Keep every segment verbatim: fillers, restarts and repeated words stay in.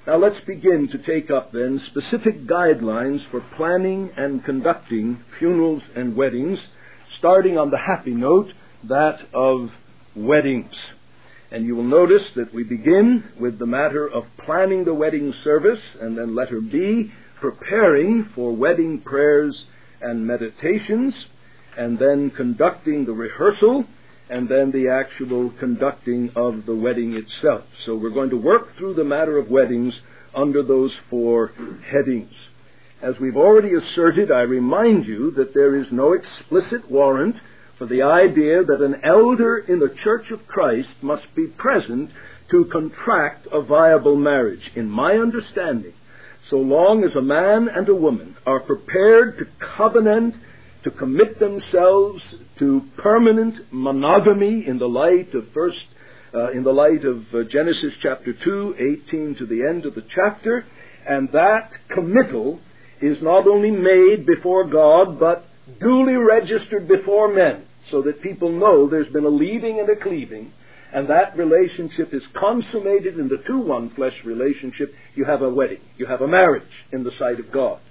Now let's begin to take up then specific guidelines for planning and conducting funerals and weddings, starting on the happy note, that of weddings. And you will notice that we begin with the matter of planning the wedding service, and then letter B, preparing for wedding prayers and meditations, and then conducting the rehearsal, and then the actual conducting of the wedding itself. So we're going to work through the matter of weddings under those four headings. As we've already asserted, I remind you that there is no explicit warrant for the idea that an elder in the Church of Christ must be present to contract a viable marriage. In my understanding, so long as a man and a woman are prepared to covenant, to commit themselves to permanent monogamy in the light of first, uh, in the light of uh, Genesis chapter two, eighteen to the end of the chapter, and that committal is not only made before God, but duly registered before men, so that people know there's been a leaving and a cleaving, and that relationship is consummated in the two-one flesh relationship. You have a wedding. You have a marriage in the sight of God.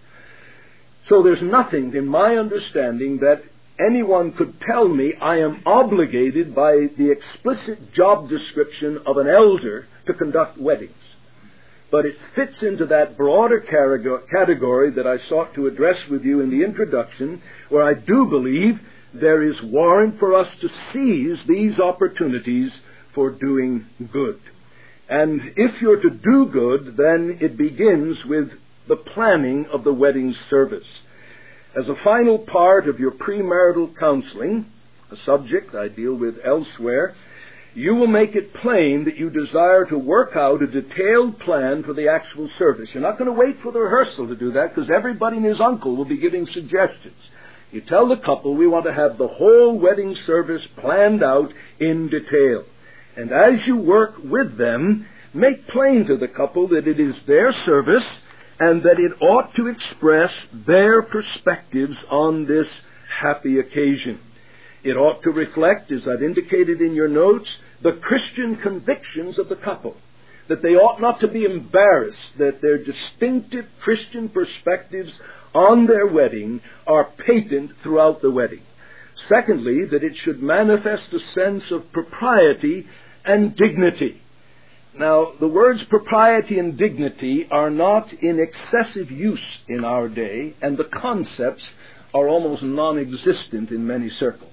So there's nothing in my understanding that anyone could tell me I am obligated by the explicit job description of an elder to conduct weddings. But it fits into that broader category that I sought to address with you in the introduction, where I do believe there is warrant for us to seize these opportunities for doing good. And if you're to do good, then it begins with the planning of the wedding service. As a final part of your premarital counseling, a subject I deal with elsewhere, you will make it plain that you desire to work out a detailed plan for the actual service. You're not going to wait for the rehearsal to do that, because everybody and his uncle will be giving suggestions. You tell the couple, we want to have the whole wedding service planned out in detail. And as you work with them, make plain to the couple that it is their service and that it ought to express their perspectives on this happy occasion. It ought to reflect, as I've indicated in your notes, the Christian convictions of the couple, that they ought not to be embarrassed that their distinctive Christian perspectives on their wedding are patent throughout the wedding. Secondly, that it should manifest a sense of propriety and dignity. Now, the words propriety and dignity are not in excessive use in our day, and the concepts are almost non-existent in many circles.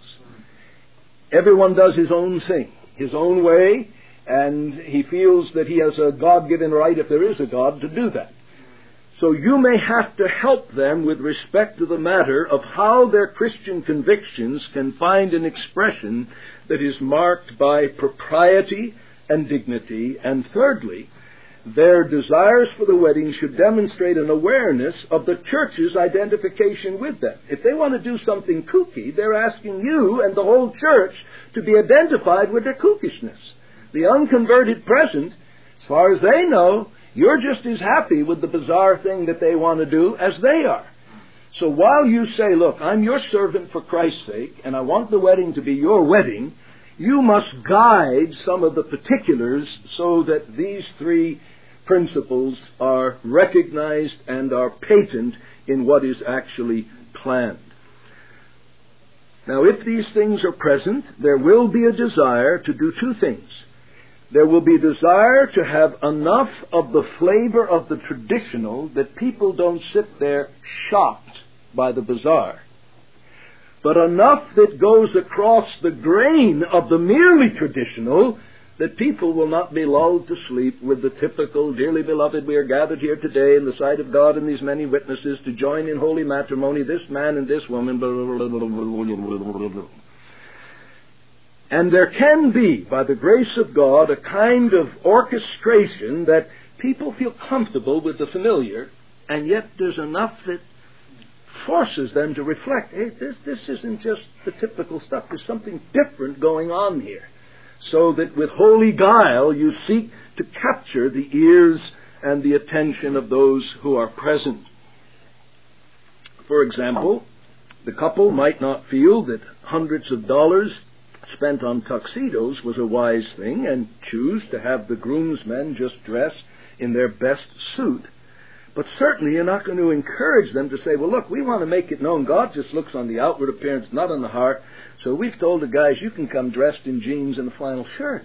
Everyone does his own thing, his own way, and he feels that he has a God-given right, if there is a God, to do that. So you may have to help them with respect to the matter of how their Christian convictions can find an expression that is marked by propriety and dignity. And thirdly, their desires for the wedding should demonstrate an awareness of the church's identification with them. If they want to do something kooky, they're asking you and the whole church to be identified with their kookishness. The unconverted present, as far as they know, you're just as happy with the bizarre thing that they want to do as they are. So while you say, look, I'm your servant for Christ's sake, and I want the wedding to be your wedding, you must guide some of the particulars so that these three principles are recognized and are patent in what is actually planned. Now, if these things are present, there will be a desire to do two things. There will be a desire to have enough of the flavor of the traditional that people don't sit there shocked by the bizarre, but enough that goes across the grain of the merely traditional that people will not be lulled to sleep with the typical, dearly beloved, we are gathered here today in the sight of God and these many witnesses to join in holy matrimony, this man and this woman, blah, blah, blah, blah, blah, blah. And there can be, by the grace of God, a kind of orchestration that people feel comfortable with the familiar, and yet there's enough that forces them to reflect, hey, this, this isn't just the typical stuff. There's something different going on here. So that with holy guile you seek to capture the ears and the attention of those who are present. For example, the couple might not feel that hundreds of dollars spent on tuxedos was a wise thing, and choose to have the groomsmen just dress in their best suit. But certainly you're not going to encourage them to say, well, look, we want to make it known God just looks on the outward appearance, not on the heart. So we've told the guys, you can come dressed in jeans and a flannel shirt.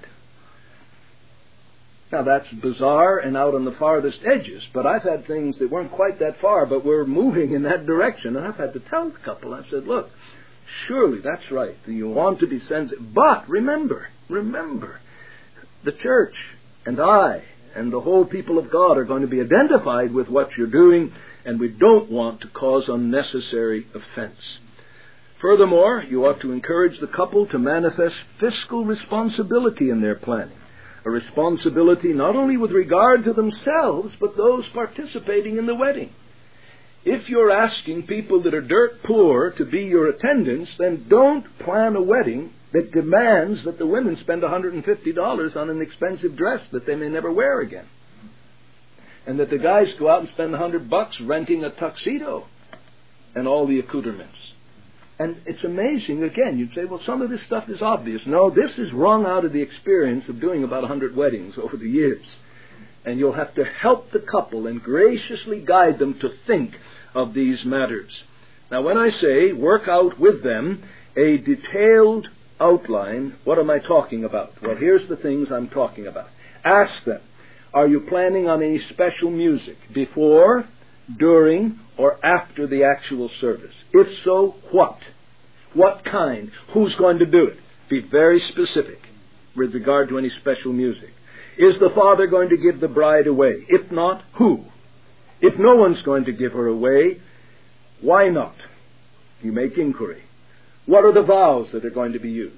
Now, that's bizarre and out on the farthest edges, but I've had things that weren't quite that far, but were moving in that direction. And I've had to tell the couple, I said, look, surely that's right. You want to be sensitive. But remember, remember, the church and I and the whole people of God are going to be identified with what you're doing, and we don't want to cause unnecessary offense. Furthermore, you ought to encourage the couple to manifest fiscal responsibility in their planning. A responsibility not only with regard to themselves, but those participating in the wedding. If you're asking people that are dirt poor to be your attendants, then don't plan a wedding that demands that the women spend one hundred fifty dollars on an expensive dress that they may never wear again. And that the guys go out and spend one hundred bucks renting a tuxedo and all the accoutrements. And it's amazing, again, you'd say, well, some of this stuff is obvious. No, this is wrung out of the experience of doing about one hundred weddings over the years. And you'll have to help the couple and graciously guide them to think of these matters. Now, when I say work out with them a detailed outline, what am I talking about? Well, here's the things I'm talking about. Ask them, are you planning on any special music before, during, or after the actual service? If so, what? What kind? Who's going to do it? Be very specific with regard to any special music. Is the father going to give the bride away? If not, who? If no one's going to give her away, why not? You make inquiry. What are the vows that are going to be used?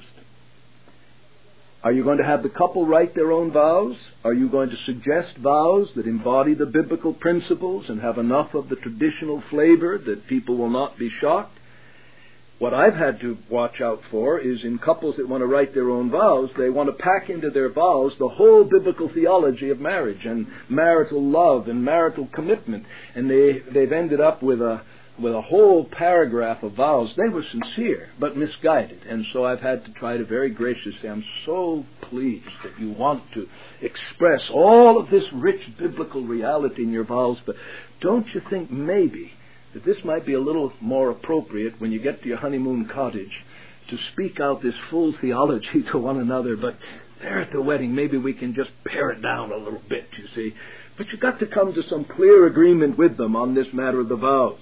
Are you going to have the couple write their own vows? Are you going to suggest vows that embody the biblical principles and have enough of the traditional flavor that people will not be shocked? What I've had to watch out for is in couples that want to write their own vows, they want to pack into their vows the whole biblical theology of marriage and marital love and marital commitment. And they, they've ended up with a with a whole paragraph of vows. They were sincere, but misguided. And so I've had to try to very graciously say, I'm so pleased that you want to express all of this rich biblical reality in your vows, but don't you think maybe that this might be a little more appropriate when you get to your honeymoon cottage to speak out this full theology to one another, but there at the wedding, maybe we can just pare it down a little bit, you see. But you've got to come to some clear agreement with them on this matter of the vows.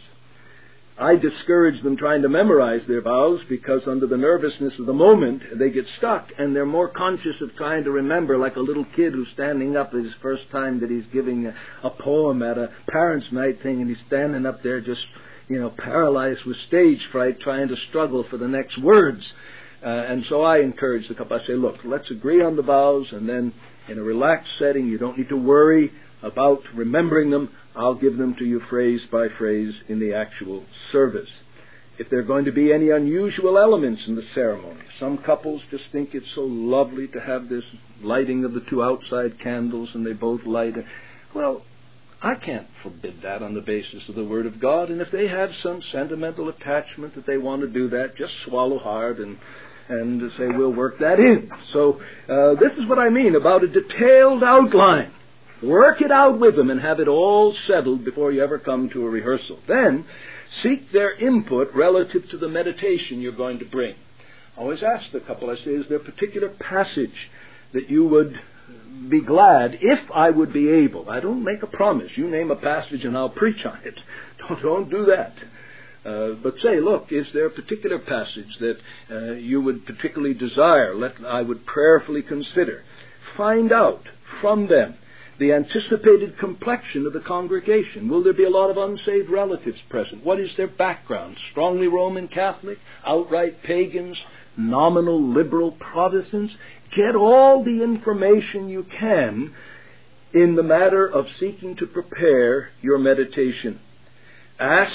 I discourage them trying to memorize their vows because under the nervousness of the moment, they get stuck and they're more conscious of trying to remember, like a little kid who's standing up his first time that he's giving a, a poem at a parents' night thing, and he's standing up there just, you know, paralyzed with stage fright trying to struggle for the next words. Uh, and so I encourage the couple. I say, look, let's agree on the vows, and then in a relaxed setting, you don't need to worry about remembering them. I'll give them to you phrase by phrase in the actual service. If there are going to be any unusual elements in the ceremony, some couples just think it's so lovely to have this lighting of the two outside candles and they both light it. Well, I can't forbid that on the basis of the Word of God, and if they have some sentimental attachment that they want to do that, just swallow hard and and say, we'll work that in. So uh, this is what I mean about a detailed outline. Work it out with them and have it all settled before you ever come to a rehearsal. Then, seek their input relative to the meditation you're going to bring. I always ask the couple, I say, is there a particular passage that you would be glad if I would be able? I don't make a promise. You name a passage and I'll preach on it. Don't, don't do that. Uh, but say, look, is there a particular passage that uh, you would particularly desire? Let I would prayerfully consider. Find out from them the anticipated complexion of the congregation. Will there be a lot of unsaved relatives present? What is their background? Strongly Roman Catholic, outright pagans, nominal liberal Protestants? Get all the information you can in the matter of seeking to prepare your meditation. Ask,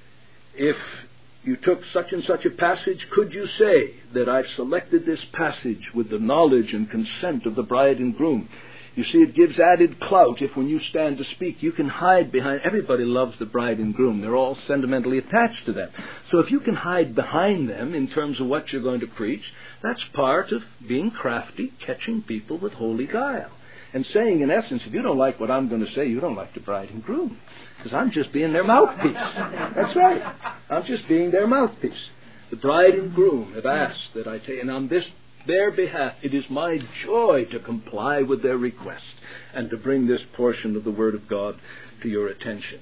if you took such and such a passage, could you say that I've selected this passage with the knowledge and consent of the bride and groom? You see, it gives added clout if when you stand to speak, you can hide behind. Everybody loves the bride and groom. They're all sentimentally attached to them. So if you can hide behind them in terms of what you're going to preach, that's part of being crafty, catching people with holy guile. And saying, in essence, if you don't like what I'm going to say, you don't like the bride and groom. Because I'm just being their mouthpiece. That's right. I'm just being their mouthpiece. The bride and groom have asked that I take, and on this their behalf, it is my joy to comply with their request and to bring this portion of the Word of God to your attention.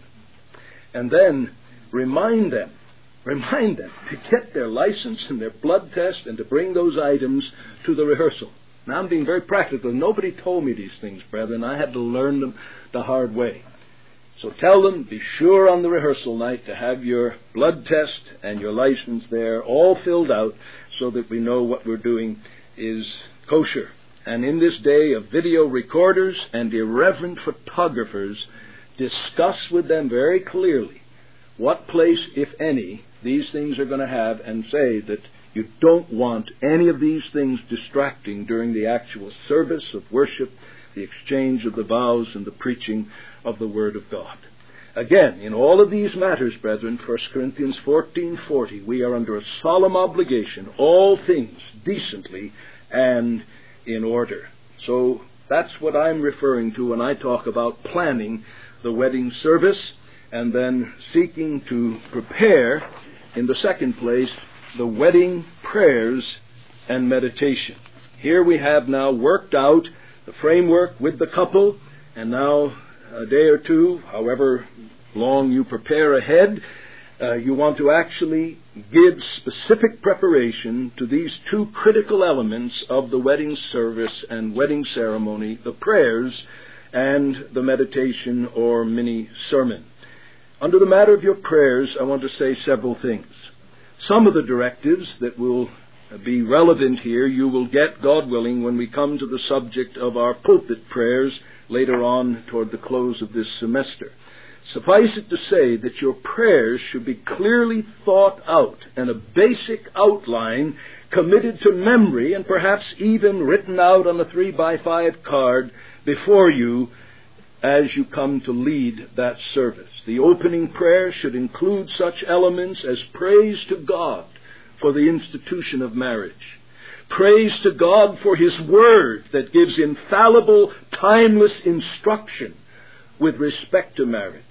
And then remind them, remind them to get their license and their blood test and to bring those items to the rehearsal. Now, I'm being very practical. Nobody told me these things, brethren. I had to learn them the hard way. So tell them, be sure on the rehearsal night to have your blood test and your license there all filled out so that we know what we're doing is kosher. And in this day of video recorders and irreverent photographers, discuss with them very clearly what place, if any, these things are going to have, and say that you don't want any of these things distracting during the actual service of worship, the exchange of the vows, and the preaching of the Word of God. Again, in all of these matters, brethren, First Corinthians fourteen forty, we are under a solemn obligation, all things decently and in order. So that's what I'm referring to when I talk about planning the wedding service and then seeking to prepare, in the second place, the wedding prayers and meditation. Here we have now worked out the framework with the couple, and now a day or two, however long you prepare ahead, uh, you want to actually give specific preparation to these two critical elements of the wedding service and wedding ceremony, the prayers and the meditation or mini sermon. Under the matter of your prayers, I want to say several things. Some of the directives that will be relevant here you will get, God willing, when we come to the subject of our pulpit prayers later on toward the close of this semester. Suffice it to say that your prayers should be clearly thought out and a basic outline committed to memory and perhaps even written out on a three by five card before you as you come to lead that service. The opening prayer should include such elements as praise to God for the institution of marriage, praise to God for His Word that gives infallible, timeless instruction with respect to marriage,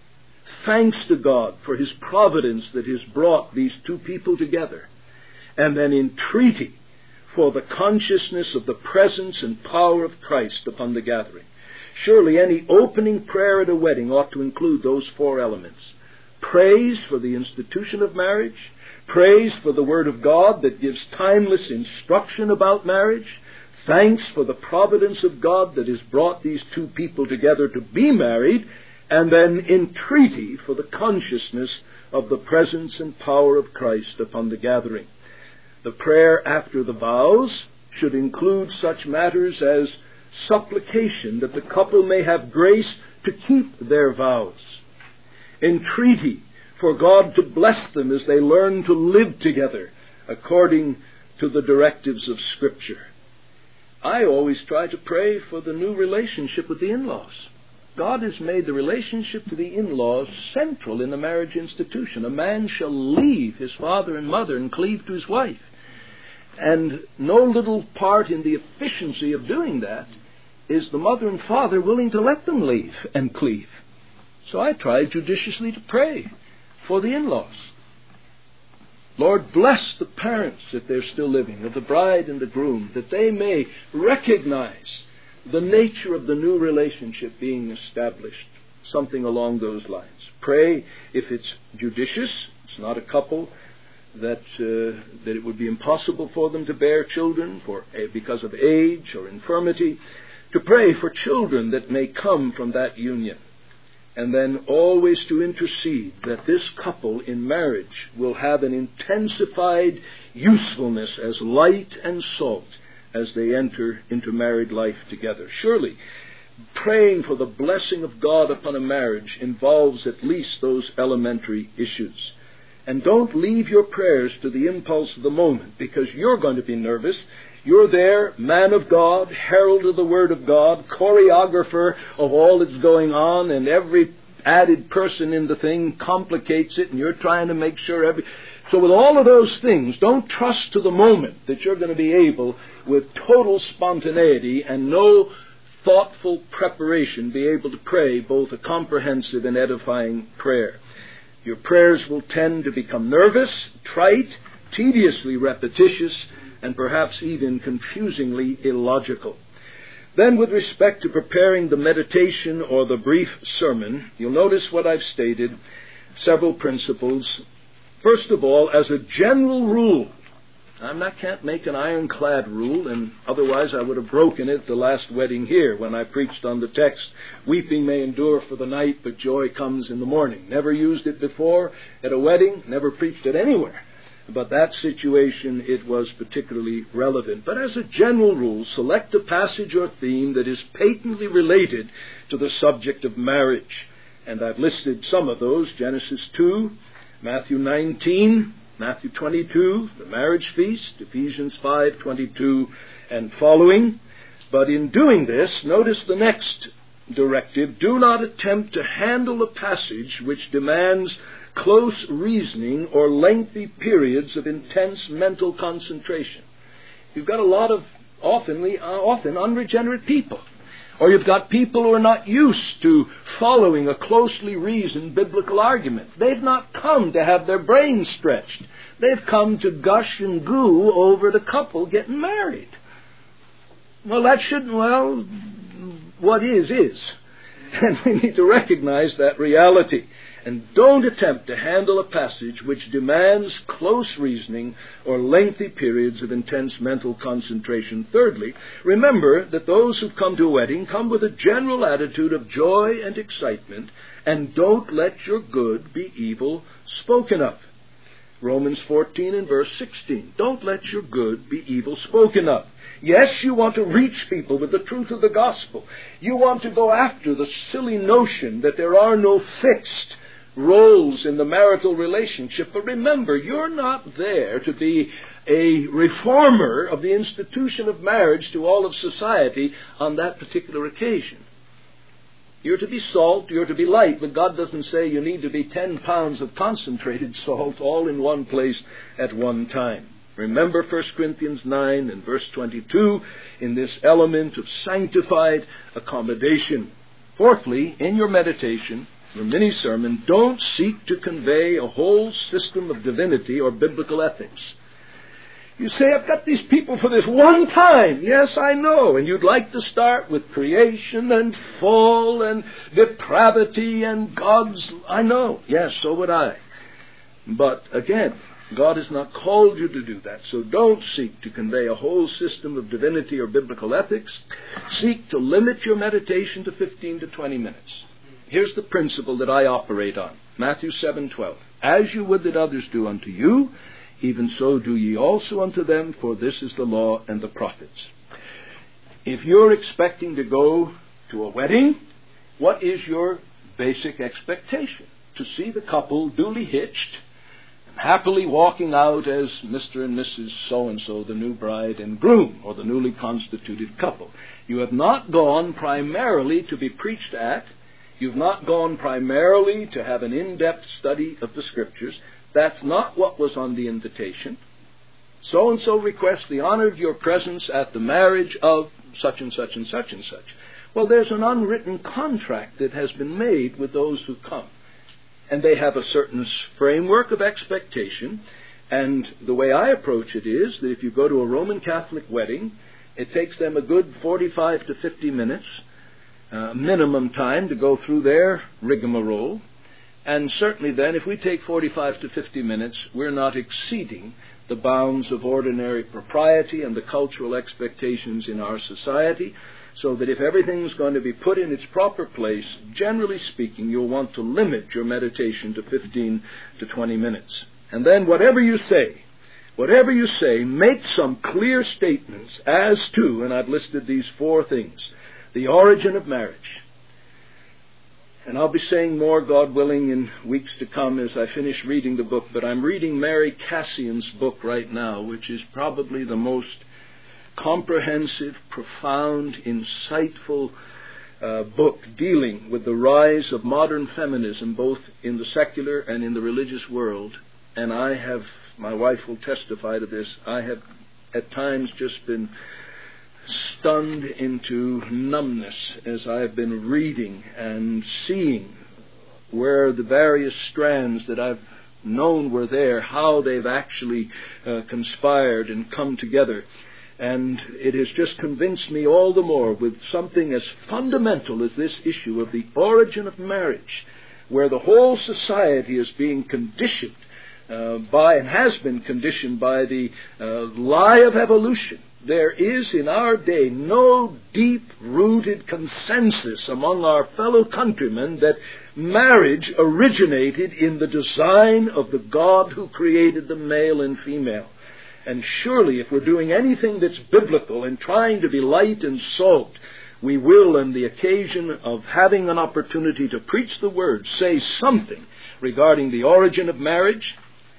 thanks to God for His providence that has brought these two people together, and then entreaty for the consciousness of the presence and power of Christ upon the gathering. Surely any opening prayer at a wedding ought to include those four elements. Praise for the institution of marriage, praise for the Word of God that gives timeless instruction about marriage, thanks for the providence of God that has brought these two people together to be married, and then entreaty for the consciousness of the presence and power of Christ upon the gathering. The prayer after the vows should include such matters as supplication that the couple may have grace to keep their vows, entreaty for God to bless them as they learn to live together according to the directives of Scripture. I always try to pray for the new relationship with the in-laws. God has made the relationship to the in-laws central in the marriage institution. A man shall leave his father and mother and cleave to his wife. And no little part in the efficiency of doing that is the mother and father willing to let them leave and cleave. So I try judiciously to pray for the in-laws. Lord, bless the parents, if they're still living, of the bride and the groom, that they may recognize the nature of the new relationship being established, something along those lines. Pray, if it's judicious, it's not a couple that uh, that it would be impossible for them to bear children for uh, because of age or infirmity, to pray for children that may come from that union. And then always to intercede that this couple in marriage will have an intensified usefulness as light and salt as they enter into married life together. Surely, praying for the blessing of God upon a marriage involves at least those elementary issues. And don't leave your prayers to the impulse of the moment, because you're going to be nervous. You're there, man of God, herald of the Word of God, choreographer of all that's going on, and every added person in the thing complicates it, and you're trying to make sure every... So with all of those things, don't trust to the moment that you're going to be able, with total spontaneity and no thoughtful preparation, be able to pray both a comprehensive and edifying prayer. Your prayers will tend to become nervous, trite, tediously repetitious, and perhaps even confusingly illogical. Then, with respect to preparing the meditation or the brief sermon, you'll notice what I've stated, several principles. First of all, as a general rule, I'm not, can't make an ironclad rule, and otherwise I would have broken it the last wedding here when I preached on the text, weeping may endure for the night, but joy comes in the morning. Never used it before at a wedding, never preached it anywhere. But that situation, it was particularly relevant. But as a general rule, select a passage or theme that is patently related to the subject of marriage. And I've listed some of those: Genesis two, Matthew nineteen, Matthew twenty-two, the marriage feast, Ephesians five twenty-two and following. But in doing this, notice the next directive: do not attempt to handle a passage which demands close reasoning or lengthy periods of intense mental concentration. You've got a lot of often, uh, often unregenerate people. Or you've got people who are not used to following a closely reasoned biblical argument. They've not come to have their brains stretched. They've come to gush and goo over the couple getting married. Well, that shouldn't, well, what is, is. And we need to recognize that reality. And don't attempt to handle a passage which demands close reasoning or lengthy periods of intense mental concentration. Thirdly, remember that those who've come to a wedding come with a general attitude of joy and excitement, and don't let your good be evil spoken of. Romans fourteen and verse sixteen. Don't let your good be evil spoken of. Yes, you want to reach people with the truth of the gospel. You want to go after the silly notion that there are no fixed roles in the marital relationship. But remember, you're not there to be a reformer of the institution of marriage to all of society on that particular occasion. You're to be salt, you're to be light, but God doesn't say you need to be ten pounds of concentrated salt all in one place at one time. Remember First Corinthians nine and verse twenty-two in this element of sanctified accommodation. Fourthly, in your meditation, your mini-sermon, don't seek to convey a whole system of divinity or biblical ethics. You say, I've got these people for this one time. Yes, I know. And you'd like to start with creation and fall and depravity and God's... I know. Yes, so would I. But again, God has not called you to do that. So don't seek to convey a whole system of divinity or biblical ethics. Seek to limit your meditation to fifteen to twenty minutes. Here's the principle that I operate on. Matthew seven twelve. As you would that others do unto you, even so do ye also unto them, for this is the law and the prophets. If you're expecting to go to a wedding, what is your basic expectation? To see the couple duly hitched and happily walking out as Mister and Missus So-and-so, the new bride and groom, or the newly constituted couple. You have not gone primarily to be preached at. You've not gone primarily to have an in-depth study of the Scriptures. That's not what was on the invitation. So-and-so requests the honor of your presence at the marriage of such and such and such and such. Well, there's an unwritten contract that has been made with those who come. And they have a certain framework of expectation. And the way I approach it is that if you go to a Roman Catholic wedding, it takes them a good forty-five to fifty minutes, uh, minimum time, to go through their rigmarole. And certainly then, if we take forty-five to fifty minutes, we're not exceeding the bounds of ordinary propriety and the cultural expectations in our society, so that if everything's going to be put in its proper place, generally speaking, you'll want to limit your meditation to fifteen to twenty minutes. And then whatever you say, whatever you say, make some clear statements as to, and I've listed these four things: the origin of marriage. And I'll be saying more, God willing, in weeks to come as I finish reading the book. But I'm reading Mary Cassian's book right now, which is probably the most comprehensive, profound, insightful uh, book dealing with the rise of modern feminism, both in the secular and in the religious world. And I have, my wife will testify to this, I have at times just been stunned into numbness as I have been reading and seeing where the various strands that I've known were there, how they've actually uh, conspired and come together. And it has just convinced me all the more with something as fundamental as this issue of the origin of marriage, where the whole society is being conditioned uh, by, and has been conditioned by, the uh, lie of evolution. There is in our day no deep-rooted consensus among our fellow countrymen that marriage originated in the design of the God who created the male and female. And surely if we're doing anything that's biblical and trying to be light and salt, we will, on the occasion of having an opportunity to preach the Word, say something regarding the origin of marriage.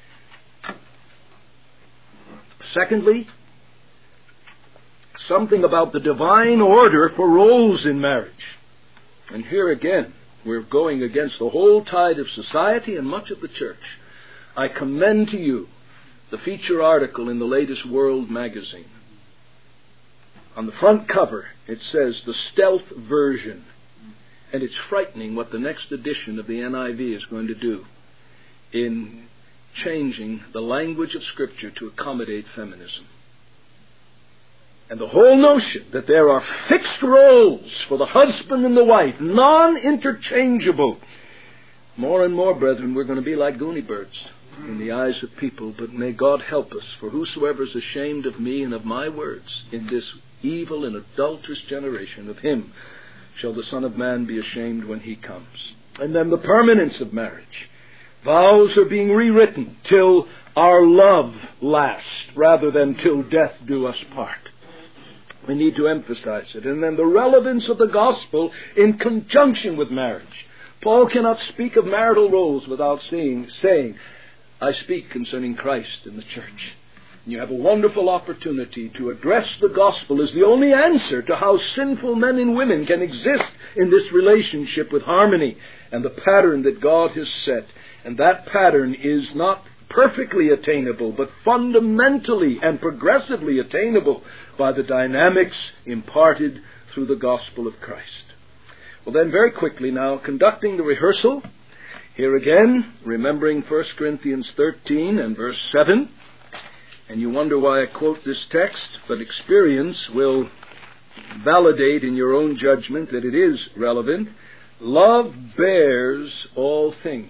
Secondly, something about the divine order for roles in marriage. And here again, we're going against the whole tide of society and much of the church. I commend to you the feature article in the latest World magazine. On the front cover, it says the stealth version. And it's frightening what the next edition of the N I V is going to do in changing the language of Scripture to accommodate feminism. And the whole notion that there are fixed roles for the husband and the wife, non-interchangeable. More and more, brethren, we're going to be like Goonie birds in the eyes of people, but may God help us. For whosoever is ashamed of me and of my words in this evil and adulterous generation, of him shall the Son of Man be ashamed when he comes. And then the permanence of marriage. Vows are being rewritten till our love lasts, rather than till death do us part. We need to emphasize it. And then the relevance of the gospel in conjunction with marriage. Paul cannot speak of marital roles without saying, saying, I speak concerning Christ and the church. And you have a wonderful opportunity to address the gospel as the only answer to how sinful men and women can exist in this relationship with harmony and the pattern that God has set. And that pattern is not perfectly attainable, but fundamentally and progressively attainable by the dynamics imparted through the gospel of Christ. Well then, very quickly now, conducting the rehearsal, here again, remembering First Corinthians thirteen and verse seven, and you wonder why I quote this text, but experience will validate in your own judgment that it is relevant. Love bears all things.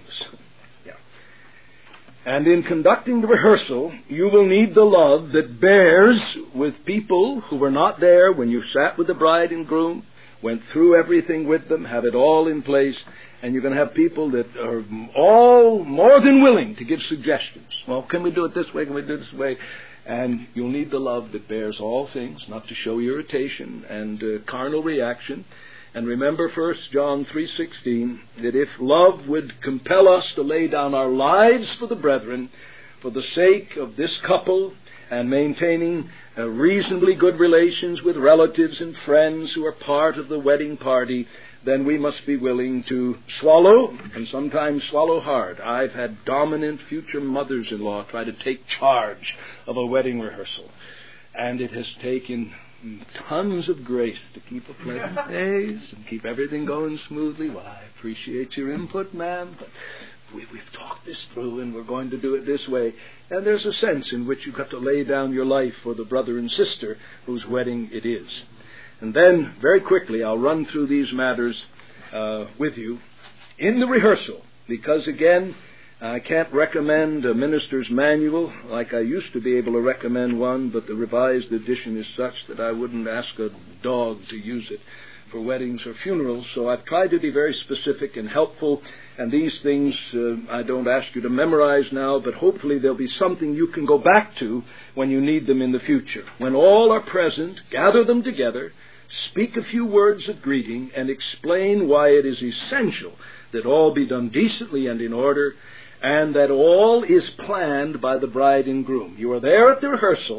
And in conducting the rehearsal, you will need the love that bears with people who were not there when you sat with the bride and groom, went through everything with them, have it all in place, and you're going to have people that are all more than willing to give suggestions. Well, can we do it this way? Can we do it this way? And you'll need the love that bears all things, not to show irritation and uh, carnal reaction. And remember First John three sixteen, that if love would compel us to lay down our lives for the brethren, for the sake of this couple, and maintaining uh, reasonably good relations with relatives and friends who are part of the wedding party, then we must be willing to swallow, and sometimes swallow hard. I've had dominant future mothers-in-law try to take charge of a wedding rehearsal, and it has taken tons of grace to keep a pleasant pace and keep everything going smoothly. Well, I appreciate your input, ma'am, but we, we've talked this through and we're going to do it this way. And there's a sense in which you've got to lay down your life for the brother and sister whose wedding it is. And then, very quickly, I'll run through these matters uh, with you in the rehearsal, because, again, I can't recommend a minister's manual like I used to be able to recommend one, but the revised edition is such that I wouldn't ask a dog to use it for weddings or funerals. So I've tried to be very specific and helpful, and these things uh, I don't ask you to memorize now, but hopefully there'll be something you can go back to when you need them in the future. When all are present, gather them together, speak a few words of greeting, and explain why it is essential that all be done decently and in order, and that all is planned by the bride and groom. You are there at the rehearsal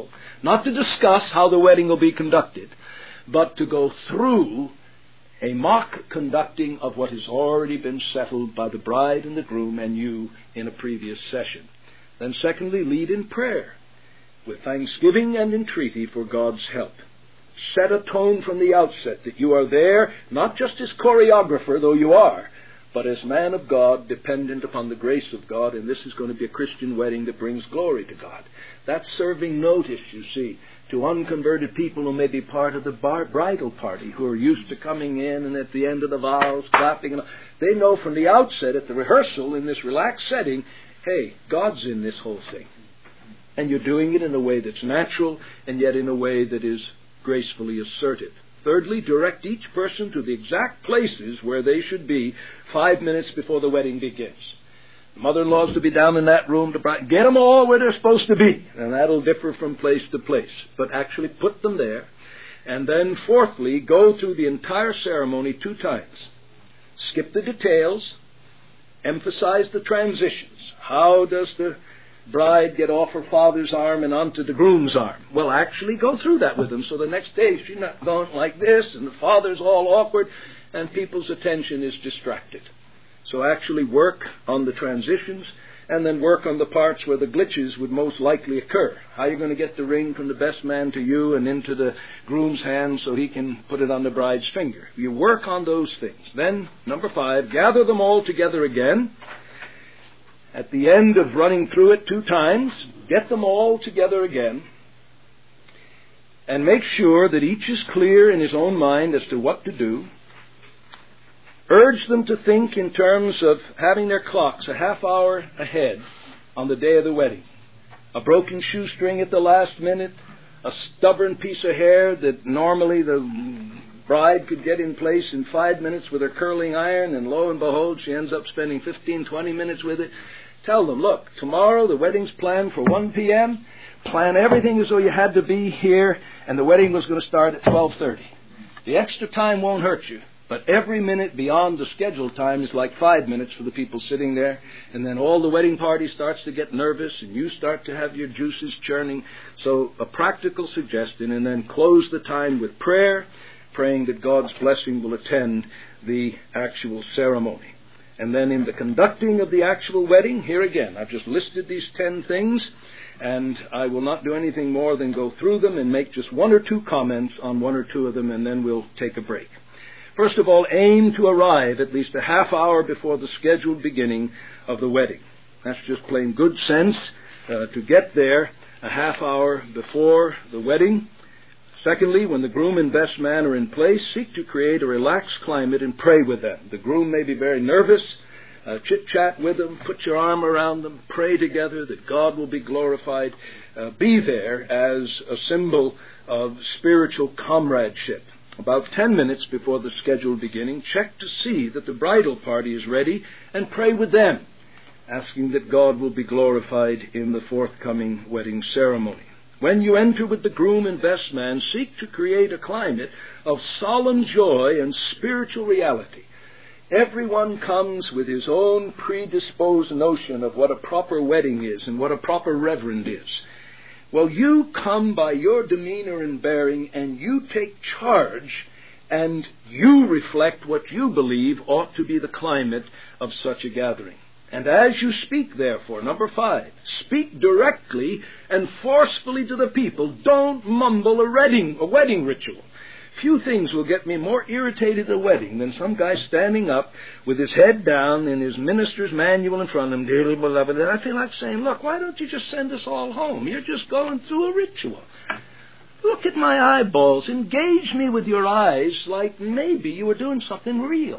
Not to discuss how the wedding will be conducted, but to go through a mock conducting of what has already been settled by the bride and the groom and you in a previous session. Then secondly, lead in prayer with thanksgiving and entreaty for God's help. Set a tone from the outset that you are there, not just as choreographer, though you are, but as man of God, dependent upon the grace of God, and this is going to be a Christian wedding that brings glory to God. That's serving notice, you see, to unconverted people who may be part of the bar- bridal party, who are used to coming in and at the end of the vows, clapping. And they know from the outset at the rehearsal in this relaxed setting, hey, God's in this whole thing. And you're doing it in a way that's natural and yet in a way that is gracefully assertive. Thirdly, direct each person to the exact places where they should be five minutes before the wedding begins. The mother-in-law's to be down in that room. To bri- get them all where they're supposed to be. And that'll differ from place to place. But actually put them there. And then fourthly, go through the entire ceremony two times. Skip the details. Emphasize the transitions. How does the bride get off her father's arm and onto the groom's arm? Well, actually go through that with them, so the next day she's not going like this and the father's all awkward and people's attention is distracted. So actually work on the transitions and then work on the parts where the glitches would most likely occur. How are you going to get the ring from the best man to you and into the groom's hand so he can put it on the bride's finger? You work on those things. Then, number five, gather them all together again. At the end of running through it two times, get them all together again and make sure that each is clear in his own mind as to what to do. Urge them to think in terms of having their clocks a half hour ahead on the day of the wedding. A broken shoestring at the last minute, a stubborn piece of hair that normally the bride could get in place in five minutes with her curling iron, and lo and behold, she ends up spending fifteen, twenty minutes with it. Tell them, look, tomorrow the wedding's planned for one p.m. Plan everything as though you had to be here, and the wedding was going to start at twelve thirty. The extra time won't hurt you, but every minute beyond the scheduled time is like five minutes for the people sitting there, and then all the wedding party starts to get nervous, and you start to have your juices churning. So a practical suggestion, and then close the time with prayer, praying that God's blessing will attend the actual ceremony. And then in the conducting of the actual wedding, here again, I've just listed these ten things, and I will not do anything more than go through them and make just one or two comments on one or two of them, and then we'll take a break. First of all, aim to arrive at least a half hour before the scheduled beginning of the wedding. That's just plain good sense, uh, to get there a half hour before the wedding. Secondly, when the groom and best man are in place, seek to create a relaxed climate and pray with them. The groom may be very nervous. Uh, chit-chat with them. Put your arm around them. Pray together that God will be glorified. Uh, be there as a symbol of spiritual comradeship. About ten minutes before the scheduled beginning, check to see that the bridal party is ready and pray with them, asking that God will be glorified in the forthcoming wedding ceremony. When you enter with the groom and best man, seek to create a climate of solemn joy and spiritual reality. Everyone comes with his own predisposed notion of what a proper wedding is and what a proper reverend is. Well, you come by your demeanor and bearing, and you take charge, and you reflect what you believe ought to be the climate of such a gathering. And as you speak, therefore, number five, speak directly and forcefully to the people. Don't mumble a wedding, a wedding ritual. Few things will get me more irritated at a wedding than some guy standing up with his head down and his minister's manual in front of him, dearly beloved. And I feel like saying, look, why don't you just send us all home? You're just going through a ritual. Look at my eyeballs. Engage me with your eyes like maybe you were doing something real.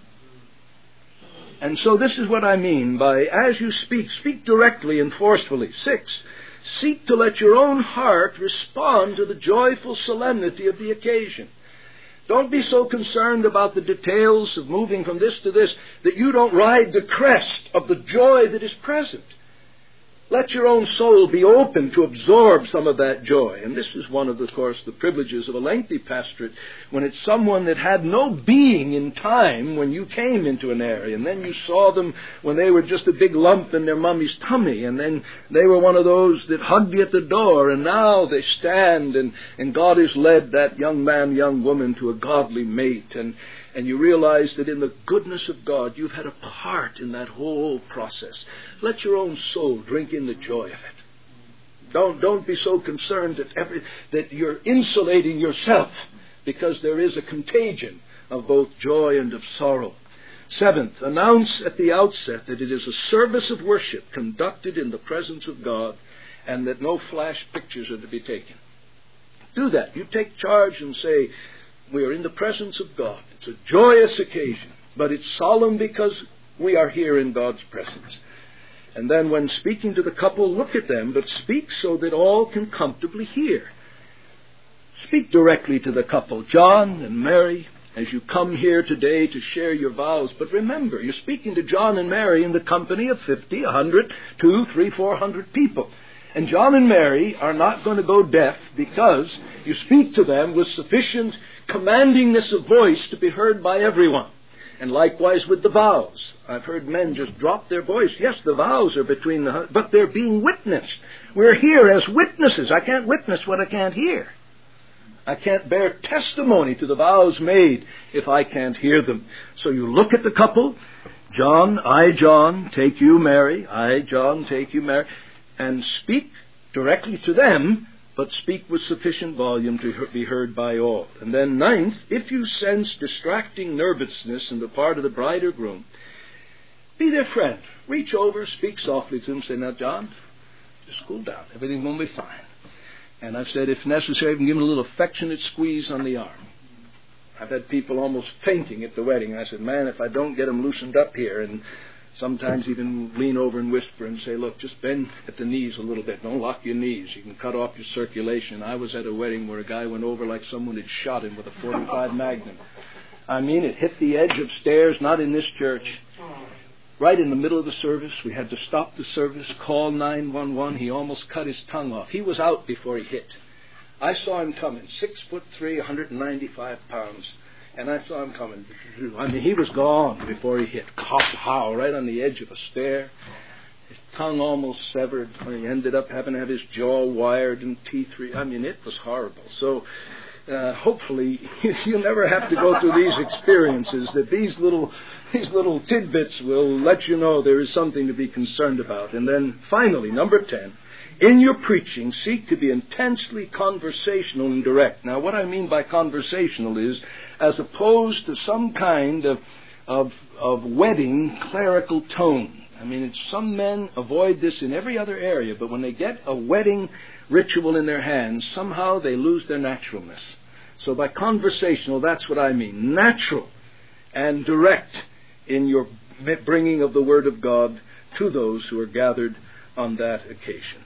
And so this is what I mean by, as you speak, speak directly and forcefully. Six, seek to let your own heart respond to the joyful solemnity of the occasion. Don't be so concerned about the details of moving from this to this that you don't ride the crest of the joy that is present. Let your own soul be open to absorb some of that joy. And this is one of, the, of course, the privileges of a lengthy pastorate, when it's someone that had no being in time when you came into an area. And then you saw them when they were just a big lump in their mummy's tummy. And then they were one of those that hugged you at the door. And now they stand, and, and God has led that young man, young woman to a godly mate. And And you realize that in the goodness of God, you've had a part in that whole process. Let your own soul drink in the joy of it. Don't, don't be so concerned that, every, that you're insulating yourself, because there is a contagion of both joy and of sorrow. Seventh, announce at the outset that it is a service of worship conducted in the presence of God, and that no flash pictures are to be taken. Do that. You take charge and say, we are in the presence of God. It's a joyous occasion, but it's solemn because we are here in God's presence. And then when speaking to the couple, look at them, but speak so that all can comfortably hear. Speak directly to the couple, John and Mary, as you come here today to share your vows. But remember, you're speaking to John and Mary in the company of fifty, a hundred, two, three, four hundred people. And John and Mary are not going to go deaf because you speak to them with sufficient commandingness of voice to be heard by everyone. And likewise with the vows. I've heard men just drop their voice. Yes, the vows are between the... but they're being witnessed. We're here as witnesses. I can't witness what I can't hear. I can't bear testimony to the vows made if I can't hear them. So you look at the couple. John, I, John, take you, Mary. I, John, take you, Mary. And speak directly to them, but speak with sufficient volume to be heard by all. And then ninth, if you sense distracting nervousness on the part of the bride or groom, be their friend. Reach over, speak softly to them, say, now, John, just cool down. Everything's going to be fine. And I've said, if necessary, I can give them a little affectionate squeeze on the arm. I've had people almost fainting at the wedding. I said, man, if I don't get them loosened up here, and sometimes even lean over and whisper and say, look, just bend at the knees a little bit. Don't lock your knees. You can cut off your circulation. I was at a wedding where a guy went over like someone had shot him with a forty-five Magnum. I mean, it hit the edge of stairs, not in this church. Right in the middle of the service, we had to stop the service, call nine one one. He almost cut his tongue off. He was out before he hit. I saw him coming, six foot three, one hundred ninety-five pounds. And I saw him coming. I mean, he was gone before he hit. Pow, right on the edge of a stair. His tongue almost severed. He ended up having to have his jaw wired and teeth re- I mean, it was horrible. So uh, hopefully you'll never have to go through these experiences, that these little, these little tidbits will let you know there is something to be concerned about. And then finally, number ten, in your preaching, seek to be intensely conversational and direct. Now, what I mean by conversational is, as opposed to some kind of, of, of wedding clerical tone. I mean, it's, some men avoid this in every other area, but when they get a wedding ritual in their hands, somehow they lose their naturalness. So by conversational, that's what I mean. Natural and direct in your bringing of the Word of God to those who are gathered on that occasion.